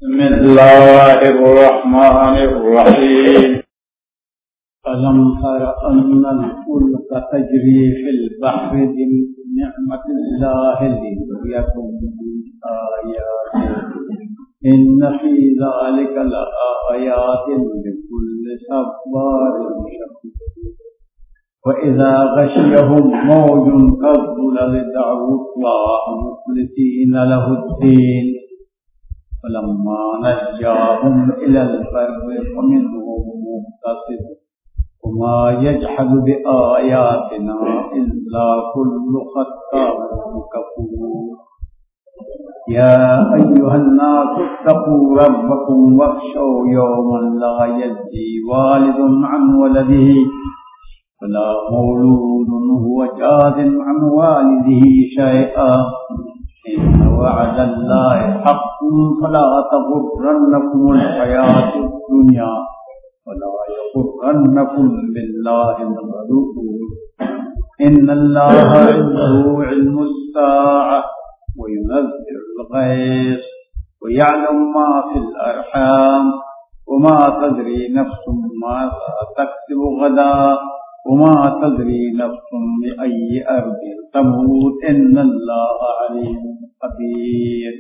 بسم الله الرحمن الرحيم ألم تر أن الفلك تجري في البحر بنعمة الله ليريكم من آياته إن في ذلك لآيات لكل صبار شكور وإذا غشيهم موج كالظلل دعوا الله مخلصين له الدين فلما نجاهم إلى البر فمنهم مقتصد وما يجحد بآياتنا إلا كل ختار كفور يا أيها الناس اتقوا ربكم واخشوا يوما لا يجزي والد عن ولده ولا مولود هو جاز عن والده شيئا إن وعد الله حق فلا تغرنكم الحياة الدنيا ولا يغرنكم بالله الغرور إن الله عنده علم الساعة وينزل الغيث ويعلم ما في الأرحام وما تدري نفس ماذا تكسب غدا وما تدري نفس بأي أرض تموت إن الله عليم قدير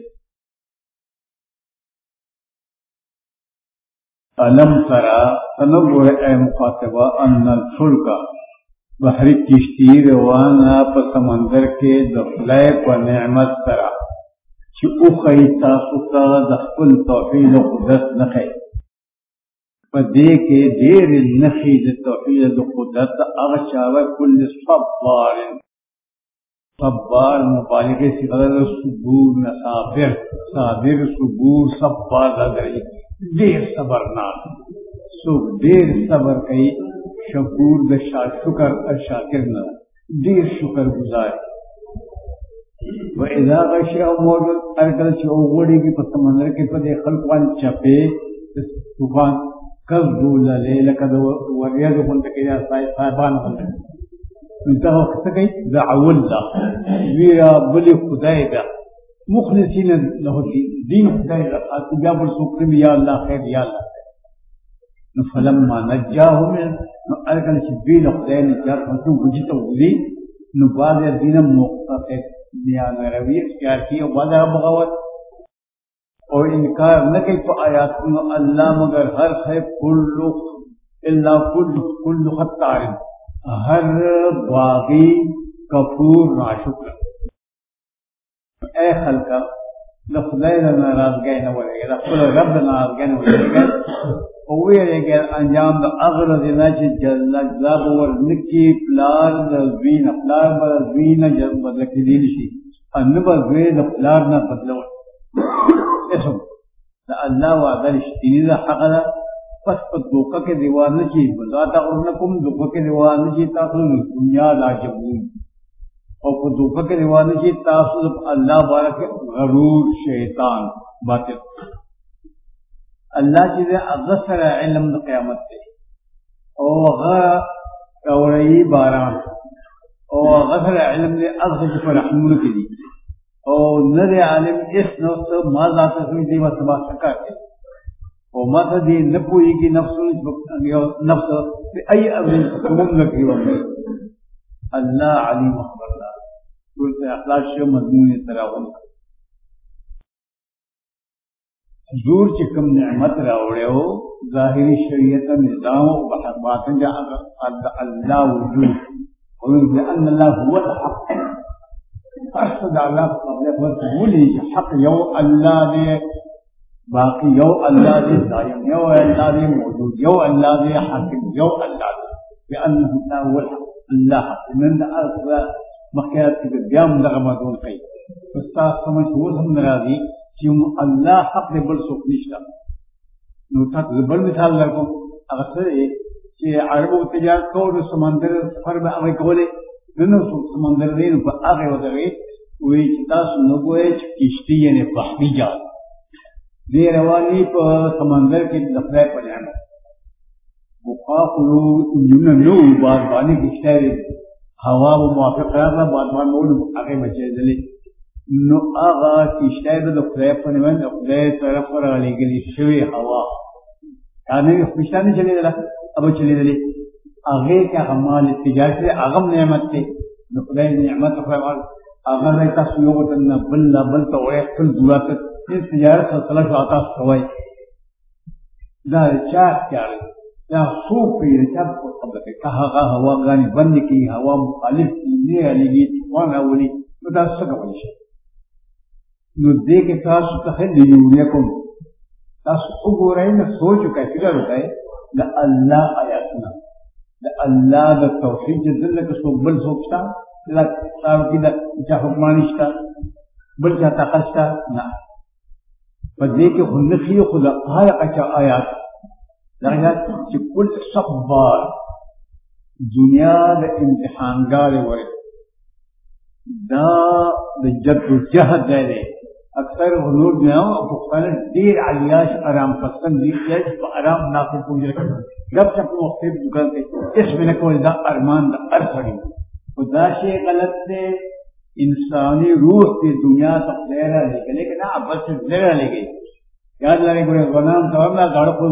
ألم ترى تنظر أي مخاطبة أن الفلك بحری کشتی روانا پا سمندر کے دخلائے پا نعمت ترا چی اخی تاسوتا دخل توحید و قدرت نخی پا دیکھے دیر نخی دی توحید و قدرت اغشاوہ کل صبار مبالغے سی غلط صبور نصابر صابر صبور صبار لگئی دیر صبرناک سو دیر صبر کئی شکور د شکر اور شاکر نہ دیر شکر گزار و اذا غشیهم موج ارکل چوغڑی کی پس سمندر کے پدے خلقان چپے طوفان کذو للیلک وریاض بنت کے صاحبان بنت انتہا وقت گئی دعو اللہ ویرا بلی خدای دا مخلصین له دین خدای دا اتباب السکرم یا اللہ خیر یا اللہ فلما نجاهم ارکل شبیل خدای نجات حسن وجیتا ولی نباد دین مقتصد نیان روی اختیار کی اور بعد بغاوت اور انکار نکل پا آیات اللہ مگر ہر خیب کل خطار ہر باغی کفور ناشکر اے خلقہ لخدای ناراض گئے نہ ولے گا خل رب ناراض گئے نہ ولے گا اوے کہ انجام دا اغرض نج جلاب ور نکی پلار زوین پلار زوین جب بدل کی دین شي ان بغیر پلار نہ بدلو اسم اللہ وعد الاشتین حق پس دوکا کے دیوان کی بذات اورنکم دوکا کے دیوان کی تاسو دنیا لاجبون اور دوکا کے دیوان کی تاسو اللہ بارک غرور شیطان باطل اللہ چیزیں اغسر علم قیامت سے او غوری باران او غسر علم لے اغسر پر رحمون کے لی او نر عالم اس نفس ما ذات سوئی دی وصبا سکا کے او ما دی نپوئی کی نفس بی ای امن سکمم لکی وقت اللہ علیم اخبر اللہ قلت اخلاق شو مضمون تراغن حضور چکم نعمت راوڑے ہو ظاہری شریعت نظام و باطن جا اللہ وجود لأن اللہ هو الحق ارشد اللہ قبل بولی حق یو اللہ دے باقی یو اللہ دے دائم یو اللہ دے موجود یو اللہ دے حاکم یو اللہ دے لأنه هو الحق اللہ حق من دا ارسل مخیات کی بیام لغمدون قید استاذ سمجھ وہ ہم نرازی کہ اللہ حق دے بل سوک نشتا نو تک بل مثال لکم اغسر ہے کہ عربو تجارت کو سمندر سفر میں اغی کولے دنو سمندر دین پا اغی وزرگی وی چتاس نگوئے کشتی یعنی بحری جات دے روانی پا سمندر کی دفعہ پجانا وقاقلو انجمنا نو بادبانی کشتی ہوا وہ موافق قرار تھا بادبان مول اغی بچے دلی نو آغا کشتای دا خدای پنوان خدای طرف را لگلی شوی ہوا کانے خوشتانی چلی دلا اب چلی دلی آغے کیا غمال تجارت لے آغم نعمت تے نو خدای نعمت خدای آغا ریتا سیوغتنا بلا بلتا ویخ کل دولاتت اس تجارت صلاح آتا سوائی دا چاک کیا رہی دا خوب پیرے چاپ کو قبلتے کہا ہوا گانی بند کی ہوا مخالف کی نیا لگی وانا ولی نو دا سکا ولیشا نو دے کے تاسو تخیل لیولیکم تاسو اگو رہے نا سوچو کئی فکر ہوتا ہے دا اللہ آیاتنا دا اللہ دا توحید جزل لکا سو بل سوچتا دا تارو کی دا چا حکمانشتا بل چا تاقشتا نا پا دے کے خلقی خدا آیا قچا آیات لگا چی کل صبار دنیا دا امتحان گارے ہوئے دا جد و جہد دے اکثر حضور میں آؤں اب دیر علیاش آرام پسند دیکھ با آرام ناقل پوچھ رکھا گب چپ مختلف دکھلتے اس میں نکول دا ارمان دا ارسڑی خدا شے غلط سے انسانی روح کی دنیا تک زیرہ لے گئے لیکن عبد سے زیرہ لے گئے یاد لگے گئے غلام تورنا گاڑ کو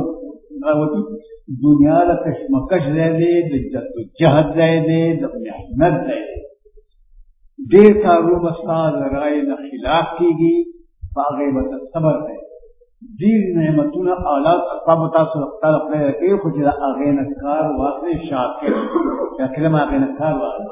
دنیا دا کشمکش دے دے دا جد و جہد دے دے دا محنت دے دے دیر کارو مساد رائے نہ خلاف کی گی باغے بس صبر ہے دیر نعمتون آلات اصابتا سلقتا لقلے رکھے خوچ دا آغے نکار واسے شاکر یا کلم آغے نکار واسے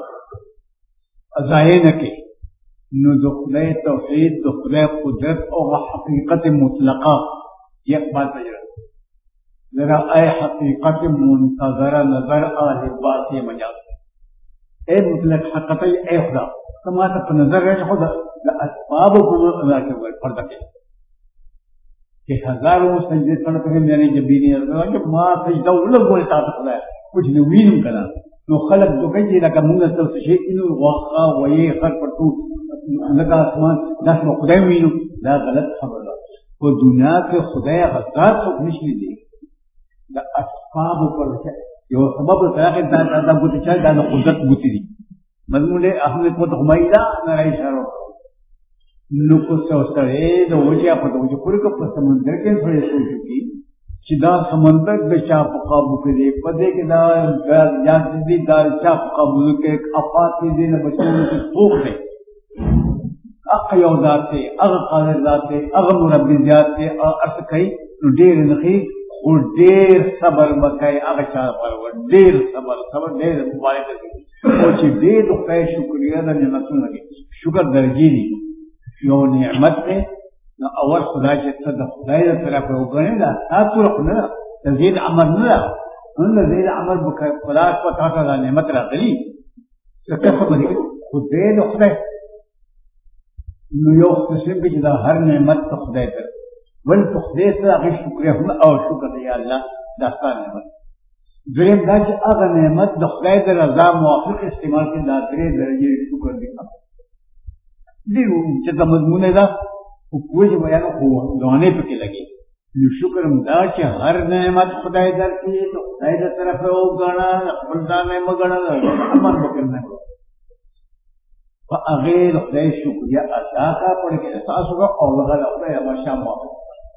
ازائے نکے نو دخلے توحید دخلے قدرت اور حقیقت مطلقہ یہ بات تجربہ ذرا اے حقیقت منتظر نظر آل باسی مجاز اے مطلق حقیقت اے خدا سماعت پر نظر رہے خدا اسباب کو اللہ کے فرد کے کہ ہزاروں سجدے پڑھتے ہیں میں نے جب بھی نہیں رہا کہ ماں سجدہ لوگ بولے تا خدا ہے کچھ نوین کنا نو خلق تو کہے لگا منہ تو شيء انه واقع وہی خر پر تو لگا اسمان ناس خدا وینو لا غلط خبر وہ دنیا کے خدا ہزار تو نہیں دے دا اسباب پر یہ سبب طریقے دا بوت چل دا قدرت بوت دی مضمون احمد کو ہمایلا نہ اشارہ نو کو سوسترے دو وجہ پر جو پورے کو سمندر کے تھوڑے سو چکی سیدھا سمندر بے چاپ قابو کرے پدے کے دا یاد دی دار چاپ قابو کے افات دی نہ بچوں کے خوف ہے اقیو ذات اغ قادر ذات اغ رب ذات ارث کئی دیر نخی اور دیر صبر مکای اغ چا پر دیر صبر دیر مبارک اور چی دیر خدای شکریہ دا نعمتوں لگے شکر درجی دی یو نعمت ہے اول خدا چیتا دا خدای دا طرف روگنے دا تاتو رکھنے دا تزید عمر ندا انہا زید عمر بکر خدا کو تاتا دا نعمت را دلی کسا بدی خدای دا خدای نو یو قسم کی جدا ہر نعمت تا خدای در ول تو خدای تا اغی شکریہ ہم او شکر یا اللہ داستا نعمت دریم دا چی اغا نعمت دا خدای در رضا موافق استعمال کے دا درے درجے شکر دیکھا دیو چیتا مضمون دا کوئی بیان کو دوانے پہ لگے شکر دا چی ہر نعمت خدای در کی تو خدای در طرف او گانا خلدہ نعمت گانا عمل بکرنا فاغیر خدای شکریہ ادا کا پڑھ کے احساس ہوگا اور لغا خدای ہمیشہ موافق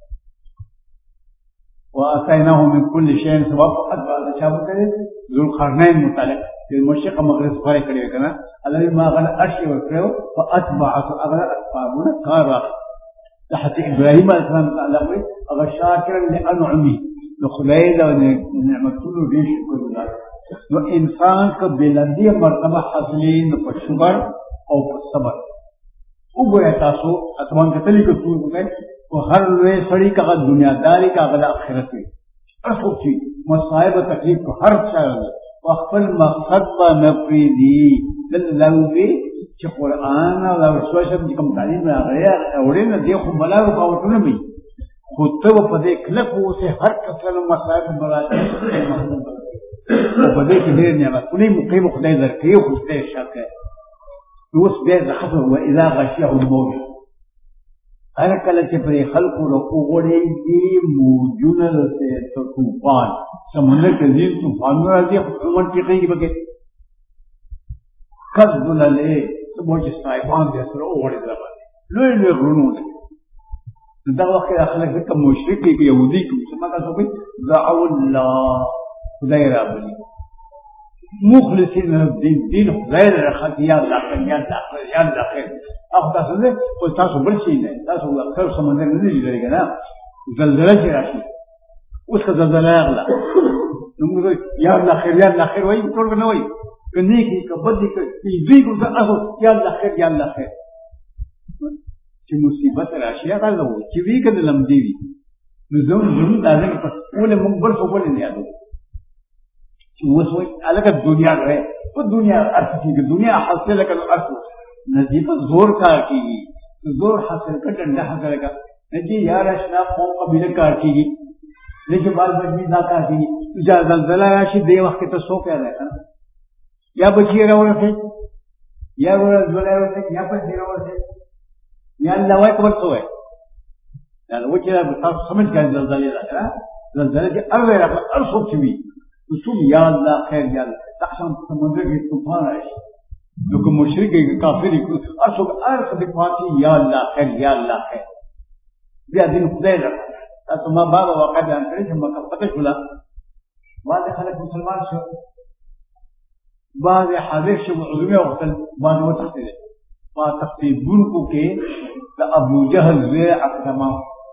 وآتيناه من كل شيء سبب أتبع الشاب كده ذو القرنين متعلق في المشرق مغرب فرق كده كنا الذي ما غنى أرشي وكره فأتبعه أغلى أسبابنا قارا تحت إبراهيم عليه السلام متعلق أغا شاكرا لأنعمه لخليل ونعمته له شكر الله وإنسان كبلندية مرتبة حصلين فالشكر أو فالصبر وبو احساسو اتمان کتلی کو سور میں وہ ہر لوے سڑی کا دنیا داری کا غلا آخرت میں اصل چیز مصائب تکلیف کو ہر شاعر وقفل مقصد با نفریدی للذوبی چی قرآن اور رسول شب جی کم تعلیم میں آگیا اوڑے نا دیکھو بلا رکاوٹو نمی خود تو پدے کلک وہ سے ہر کسل مصائب مراجع وہ پدے کی دیر نعمت انہیں مقیم خدای در کے خودتے شک ہے دوست بیر خفر و اذا غشیه الموج ہر کلچ پر خلق رکو گوڑے دی موجون سے طوفان سمندر کے زیر طوفان میں راضی عمر کی قیدی بکے قد دلالے سبوچ سائبان دے سر اوڑے دلالے لوی لوی غرونو دي دا وخت خلک ځکه مشرک دي يهودي کوي څه مطلب کوي دعوا الله خدای را بلی مخلصین الدین دین خدای را خدای یا الله یا الله یا الله خیر اخو تاسو دې او تاسو بل شي نه تاسو اکثر سمندر نه دی لري کنه زلزلہ چې راشي اوس که زلزلہ اغلا نو موږ یا الله خیر یا الله خیر وایي ټول نه وایي کني کې کبدي کې دې کو تاسو یا الله خیر یا الله خیر چې مصیبت راشي هغه نو چې وی کنه لم دی وی نو زموږ دازه په ټول موږ بل څه بل نه یادو چې وسوي الګ دنیا غره په دنیا ارثي کې دنیا حاصل کړه ارث نزیب زور کار کیږي زور حاصل کړه ډنډه حاصل کړه نجی یار اشنا قوم قبیله کار کیږي لیکن بال بچی دا کار کیږي چې زلزلہ راشي دی وخت ته سو پیدا کنه یا بچی راوړته یا ورته یا په دی راوړته یا الله وای کوم څه وای دا وچه تاسو سمجھ ګان زلزلہ راځه زلزلہ چې اول راځي ارسو چوي وسوم یا الله خیر یا الله تخشم سمندر کې طوفان راشي نو کوم مشرک کافر کو ارسو ارس د فاتی یا الله خیر یا الله خیر بیا دین خدای را تاسو ما بابا واقع بیان کړی چې مکه فتح شولا بعض خلک مسلمان شو بعض حاضر شو علماء وقتل بعض وتحتل ما تقتیبون کو کې د ابو جهل زوی اکرما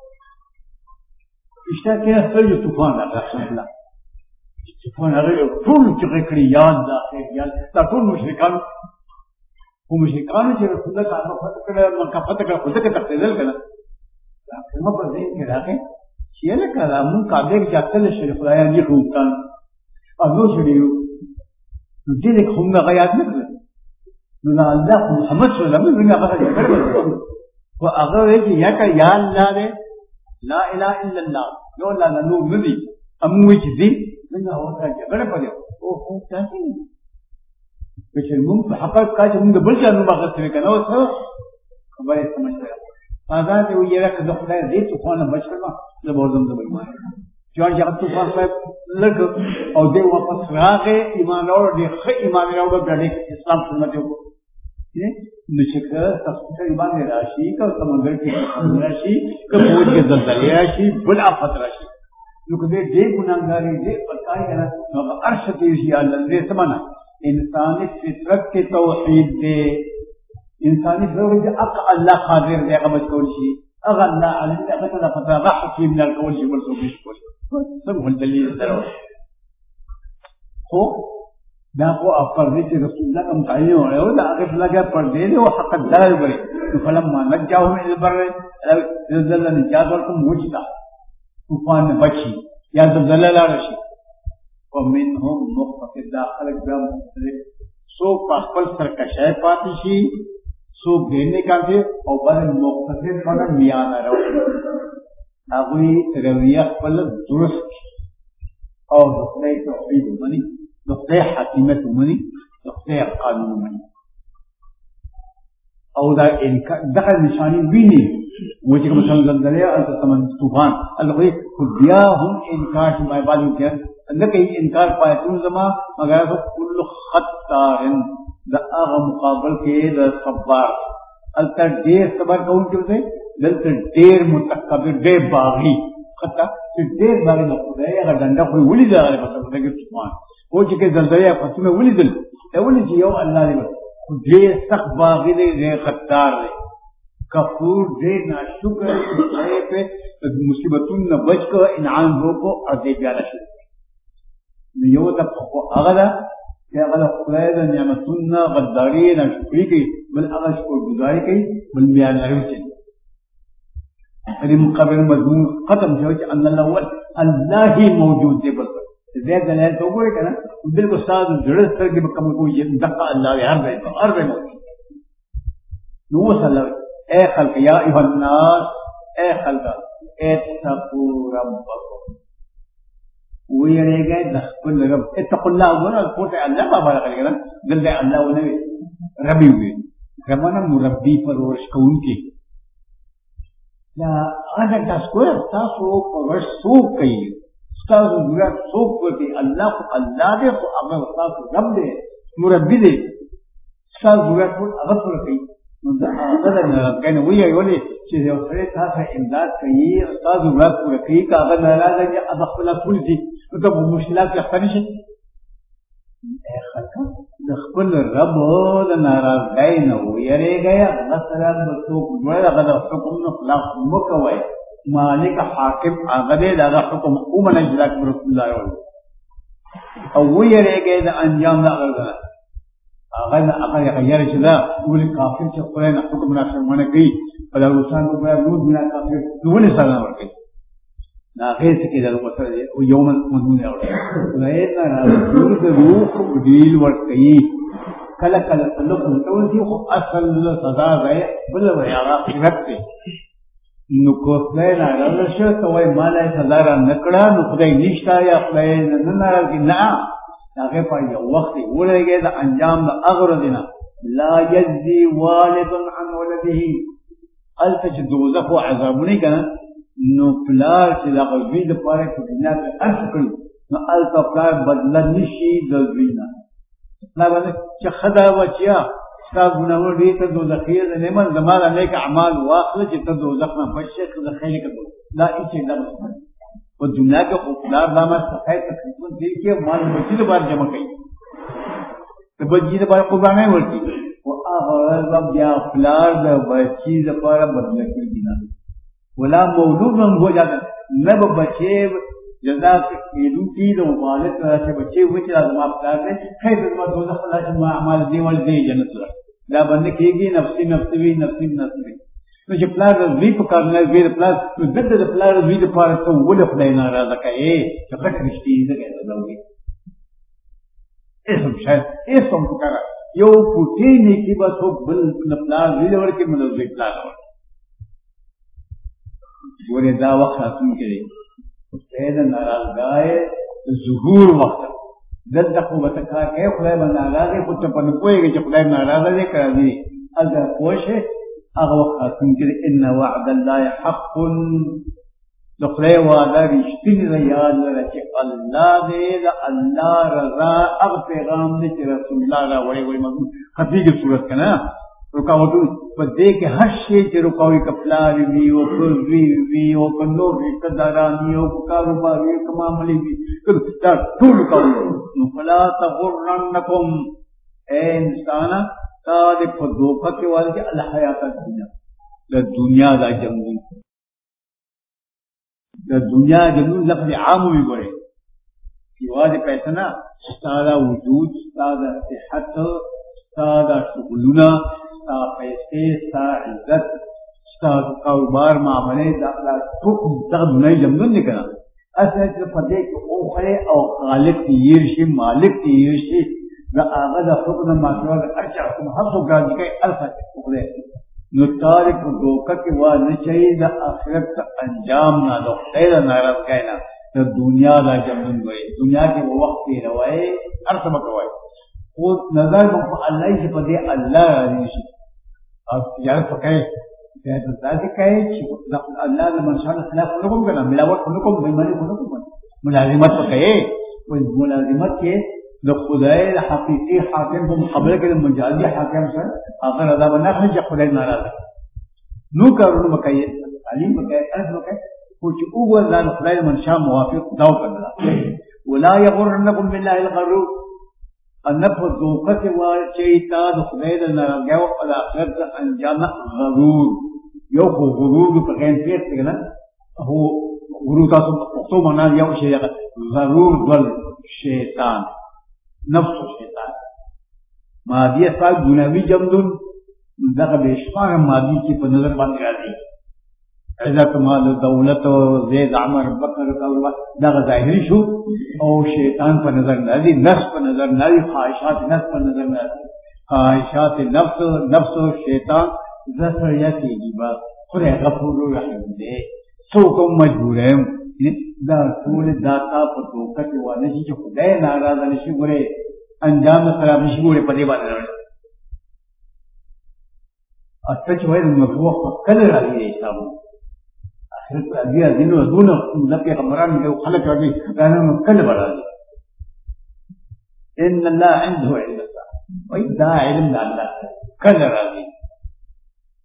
اشتاکه سره طوفان راځي الله طوفان هغه ټول چې کړی یاد دا خیر یاد دا ټول مشرکان او مشرکان چې رسول الله تعالی فتح کړه مکه فتح کړه خو ځکه تقتیدل کړه ما په دې کې راغی چې لکه مون کابه کې ځکل شي خدای دې خوبتان اګو شړیو دې له کومه غیات نه کړ نو الله محمد صلی الله علیه وسلم هغه کړو او هغه چې یا الله دې لا اله الا الله یو لا نو ندي امو چې دې څنګه اوسه جګړه پدې او هو تاسو چې موږ په حقیقت کې موږ بل څه نو باغ څه کنه اوس خبره سمجھه آزاد ہے وہ یہ رکھ دو خدا دے طوفان بچ کرنا جب اور دم دم ایمان جوان جب طوفان صاحب لگ اور دے واپس راغ ایمان اور دے خ ایمان اور بڑے اسلام سنت کو نشکر تفسیر ایمان راشی کا سمندر کی راشی کا بوجھ کے زلزلے راشی بڑا افت راشی لوگ دے گناہگاری دے پتائی ہے نا عرش تیزی اللہ دے سمانا انسانی فطرت کے توحید دے انسانی ضروري اق الله قادر دی هغه مسؤل شي هغه الله علم دی هغه ته پتا ده حکیم نه کول شي ورته مشکل څه هو دلیل درو خو دا خو افر دي چې رسول الله کوم تعین او دا هغه لګا پر دې او حق دار وي فلما نجاهم الى البر نزل نجات ورکم موجدا طوفان بچي یا زلزلہ راشي ومنهم مقتصد داخل جام سو خپل سرکشای پاتې شي سو ګینه کاږي او بل مقتصد باندې میانه راوړي هغه رویه خپل درست او د خدای توحید مني د خدای حکمت مني د خدای قانون مني او دا دغه نشانی ویني و چې کوم څنګه زلزلې او تمن طوفان الله بیا هم انکار ما باندې کې نہ کہیں انکار پایتون زما مگر کل خطار دا اغه مقابل کې د صبر الته ډیر صبر کوونکی دی دلته ډیر متکبر ډیر باغی خطا ډیر باغی نه خدای هغه ډنډه خو ولې دا غره پته کې طوفان او چې زلزلې پسونه ولیدل ولې چې یو الله دې ډیر سخت باغی دی ډیر خطار دی کفور ډیر ناشکر دی په مصیبتونو نه بچ کو انعام وکړو او دې بیا راشي یو ته هغه دا چې هغه خدای د نعمتونو غداری نه شکرې کوي بل هغه شکر گزاري کوي بل بیا لري چې دې مقابل مضمون ختم شو چې ان الاول الله موجود دی بل زه دلایل ته وګورئ کنه بالکل استاد جوړ سترګې به کوم کوی دغه الله هر به نو صلی اے خلق یا ایها الناس اے خلق اتقوا ربکم ویریږي د خپل رب اتقوا الله ګور کوټه الله بابا راغلی دلته الله ونوي ربي وي زمانه مربي پرورش کوونکی دا هغه تاسو پرورش سو کوي تاسو ګور سو کوي الله دې خو هغه تاسو رب دې مربي دې تاسو ګور ټول هغه سره کوي هذا كان ويا يقول لي چې یو سره تاسو امداد کوي استاد ورات پوره کوي کاغه ناراضه چې ادخل کول دي نو ته مشکلات ښه نشي د خپل رب د ناراضګۍ نه ویریږي مثلا د څوک ورغه د حکم نه خلاف مکوي مالک حاکم هغه د حکم ومنه جلاک رسول الله او ویریږي د انجام نه غوړه هغه غیر چې دا ولې کافر چې خدای نه حکم نافرمانه کوي په دروسان په نور بنا کافر ولې سلام ورکوي دا هیڅ کې د وسره او یوم مضمون اوري نه راځي د روح ډیل ورکوي کله کله له ټول دي خو اصل سزا راي بل ویا آخرت ته نو کو خدای نه راځي ته وای مالای سزا را نکړه نو خدای نشتا یا خدای نه ناراضي نه هغه په یو وخت ولګي د انجام د اغر دینه لا یجزي والد عن ولده التج دوزخ عذابونی کنه نو پلار چې د غوی د پاره په دنیا کې ارث کړو نو الته پلار بدل نشي د وینا لا باندې چې خدا وچیا تاسو ګناوه دې ته دوزخیه د نعمت زمانه نیک اعمال واخله چې ته دوزخ نه بچی د خیر کړو لا هیڅ نه وہ دنیا کے خوفناک نام صفائی تقریباً دل کے مال بچی کے بعد جمع کی تو بچی کے بعد قربانیں ورتی وہ آخر یا فلار دا بچی کے بعد بدل کی دینا ولا مولود من ہو جاتا نب بچے جزا ایدو کی دو والد سے بچے ہوئے چلا دماغ فلار دے خیر دماغ دوزخ اللہ سے اعمال دے والد دے جنت اللہ لا بندے کی گی نفسی نفسی نفسی نفسی نو چې پلار رضوی په کار نه وی پلار نو دغه د پلار رضوی د پاره ته ولې خدای ناراضه کوي چې پټ رښتې دغه راوي اسم شاید اسم وکړه یو پوتې نه کی بس بل پلار وی ورکه ملوي پلار ورې دا وخت حاصل کړي خدای د ناراضګۍ ظهور وخت دلته خو وتکا کې خدای باندې ناراضه خو ته په کوی چې خدای ناراضه دې کوي اگر کوشه هغه وخت چې ان وعد الله حق دخله وعده رښتینی دی یاد لرئ چې الله دې د الله رضا هغه پیغام دې چې رسول الله را وړي وړي مګو خفیږي صورت کنه رکاوټونه په دې کې هر شی چې رکاوي کپلار وی او کوزوی وی او کنو رشتہدارانی او کاروبار وی کماملی وی دا ټول کوي نو فلا تغرنکم اے انسان تاج په دوکه کې والي چې الحیات الدنیا د دنیا دا جنون د دنیا جنون لفظ عام وي ګوري یوازې پیسې نه ستاسو وجود ستاسو صحت ستاسو شغلونه ستاسو پیسې ستاسو عزت ستاسو کاروبار معاملې دا ټول نه جنون نه کړه اصل چې په دې کې او خالق تیر شي مالک تیر شي دا هغه د حکم ماشوال ارجع کوم هڅه ګرځي کوي الفا وګړي نو تاریخ دوکه کې وا نه چي د اخرت انجام نه د خیر ناراض کینا د دنیا د جنون وي دنیا کې وخت کې روای ارسم کوي او نظر په الله چې په دې الله راځي شي او یاره پکې دا ذات کوي چې الله د منشأ خلاف نه کوم کنه ملاوت نه کوم بېمانه نه کوم ملازمت کوي او ملازمت کې د خدای د حقیقي حاکم په مقابله کې د مجازي حاکم سره هغه رضا باندې نه چې خدای ناراضه نو کارونه وکړي تعلیم وکړي ارز وکړي او چې هو د خدای منشا موافق داو کړل ولا يغرنكم بالله الغرور النفذ ذوقت والشيطان د خدای د ناراضه او د اخرت انجام غرور یو غرور په غیر پیټ څنګه هو غرور تاسو په معنا یو شی غرور ول شیطان نفس شیطان مادی صاحب دنیاوی جمدون دغه بشمار مادی کی په نظر باندې راځي عزت مال دولت او زید عمر بکر او دغه ظاهری شو او شیطان په نظر راځي نفس په نظر راځي خواہشات نفس په نظر راځي خواہشات نفس او شیطان ذکر یتیږي با خدای غفور رحیم دی څوک مجبور یم دا ټول داتا په دوکه کې وانه چې خدای ناراضه نشي ګوره انجام خراب نشي ګوره په دې باندې راځي اته چې وایي نو په وخت کله راځي حساب اخرت راځي دینو دونه لکه خبران له خلک راځي دا نو کله راځي ان الله عنده علم وای دا علم الله کله راځي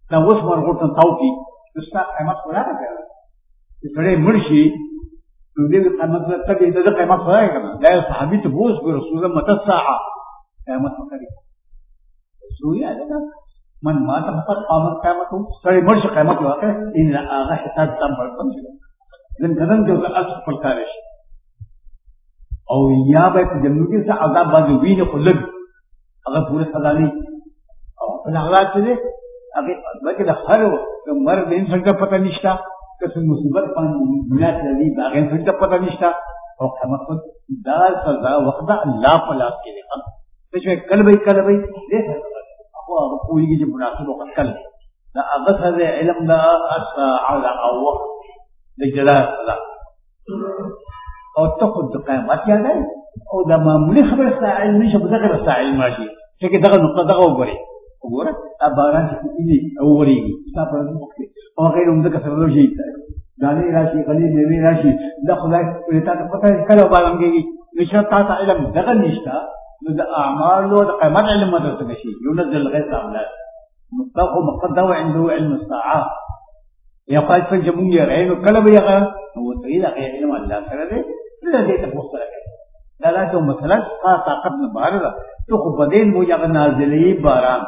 دا اوس مرغوټه تاو کی دستا قیمت ولا کړه چې سړی مرشي نو دې قیمت ته دې د قیمت ولا کړه دا صحابي ته بوس رسول الله مت الساعه قیامت وکړي سویا دا من ما ته په قیامت سړی مرشي قیامت واقع ان هغه حساب تم ورکړم دن قدم جو اصل پر کارش او یا به جنتی سے عذاب باندې وینه خلک هغه پوره سزا نه او په حالات کې هغه بلکې د هر مرد انسان ته پته نشته که مصیبت باندې بنات لري هغه انسان ته پته نشته او قیامت دا سزا وخت الله په لاس کې ده چې کله به دې هغه پوری کې مناسب وخت کله دا هغه سره علم دا او وخت د جلال الله او تاخذ قیامت یاد او دا معمولی خبره ساعل نشه په دغه ساعل ماشي چې دغه نقطه دغه وګوري باران چې او وريږي تاسو په وخت او غیر عمده سره شي دانه راشي غلي نیوي راشي دا خدای په تاسو پته کله باران کېږي نشه تاسو علم دغه نشته نو د اعمال او د قیامت علم مدرسه نشي ينزل الغيث عملات مطلق مقدر عنده علم الساعه يقال فجمعية غير كلب يغا هو سيد غير علم الله سره لا دې تاسو سره دا راته مثلا طاقت نه بارد تو خو بدین مو یغ نازلی باران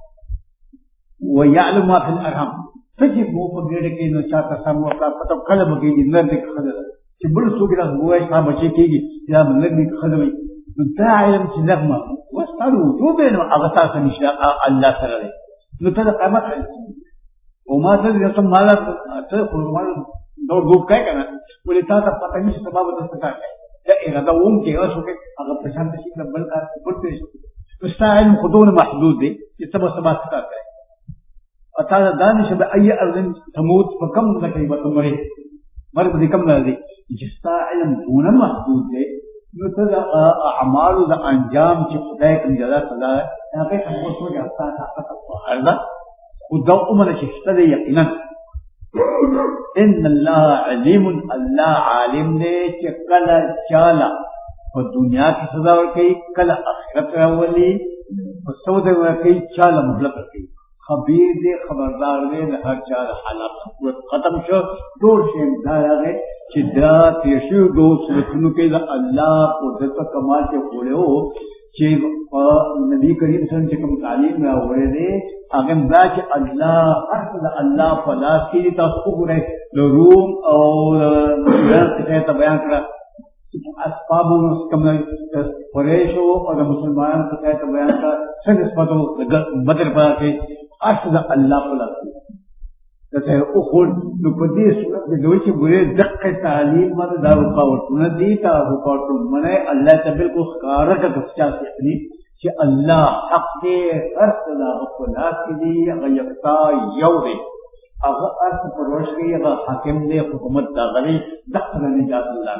ويعلم ما في الارحام فجب مو په ګډه کې نو چاته سم وکړه پته کله مګي نه دې خدای چې بل څوک راغوي چې ما بچی کېږي یا بل دې خدای نو دا علم چې لغمه وستلو وجوبن هغه تاسو نشه الله سره نو ته قیامت وما تدري ثم ماذا تقول دو دوب کای کنه ولې تاسو پته نشي سبب د څه کار دا اراده ووم کې اوسه کې هغه پرشان شي بل کار پټ شي مستعين خدون محدود دي چې سبب کار کوي اته دانش به اي ارض تموت فكم ذكي بتمره مرګ دې کم نه دي چې ستا علم دون محدود دي نو ته اعمال د انجام چې خدای کوم جزا سزا هغه څه څه جاستا تاسو هردا خدا عمر شفته یقینا ان الله علیم الله عالم دې چې کله چاله په دنیا کې سزا ورکړي کله آخرت راولي په سوده ورکړي چاله مهلت ورکړي خبیر دې خبردار دې د هر چا حالات ختم شو ټول شی دا راغی چې دا تیشو دوست رسونو کې د الله قدرت کمال کې وړو چې نبی کریم صلی الله علیه وسلم کوم تعلیم راوړی دی هغه دا چې الله اصل الله فلاس کې تاسو وګورئ د روم او څه بیان کړه اسبابو کوم قریش او د مسلمانانو څه بیان کړه څنګه سپاتو بدر پاتې اصل الله فلاس ته او خو نو په دې صورت کې دوی چې ګورې دقه تعلیم باندې دا رکاوټونه دي تا رکاوټونه الله ته بالکل ښکارا کا تفصیل کوي چې الله حق دې ارسل خلاص دې هغه یکتا یو دې هغه ارس پروش کې هغه حاکم دې حکومت دا غلي دخل نجات الله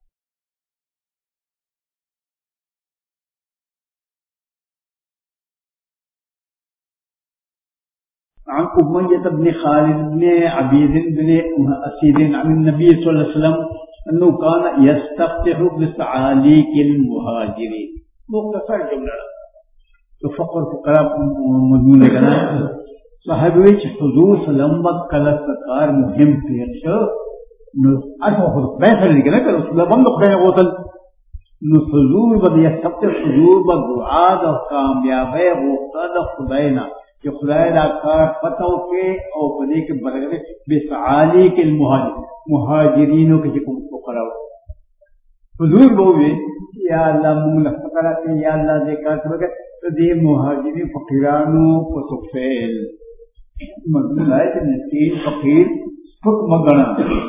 عن أمية بن خالد بن عبيد بن أسيد عن النبي صلى الله عليه وسلم أنه كان يستفتح بسعاليك المهاجرين مختصر جملة تفقر فقراء مضمون لنا صحابي حضور سلام وكلا سكار مهم پیش نو اته خود بهتر لګنه کړه رسول الله باندې خدای غوتل نو حضور باندې يستفتح حضور باندې دعا او کامیابی غوښتل خداینا کہ خدای دا کار پتو کے او پدې کې برګره بسعالی کې مهاجرینو کې کوم فقراء حضور بووي یا الله موږ فقراء کې یا الله دې کار وکړه دې مهاجرین فقیرانو په توفیل مضمون ہے کہ مسکین فقیر فق مغنا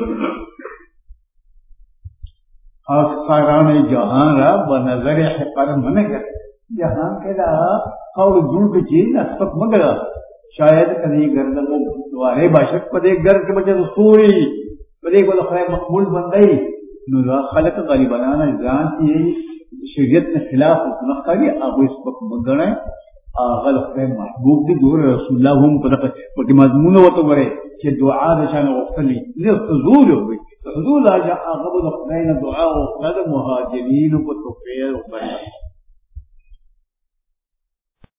خاصان جہان را بنظر حقر منگر جہان کے رہا اور دور کی چیز اسپت مگر شاید کبھی گھر لگو دوارے باشک پدے گھر کے بچے سوری پدے کو خیر مقبول بن گئی نو خلق غریبانہ جان کی شریعت کے خلاف حکم کری اب اس وقت مگر اغل خیر محبوب دی دور رسول اللہ ہم پتہ کہ مضمون و تو بڑے کہ دعا نشان وقتلی نے حضور ہوئی حضور اجا اغب الخير دعاء وقد مهاجرين وتوفير وبركه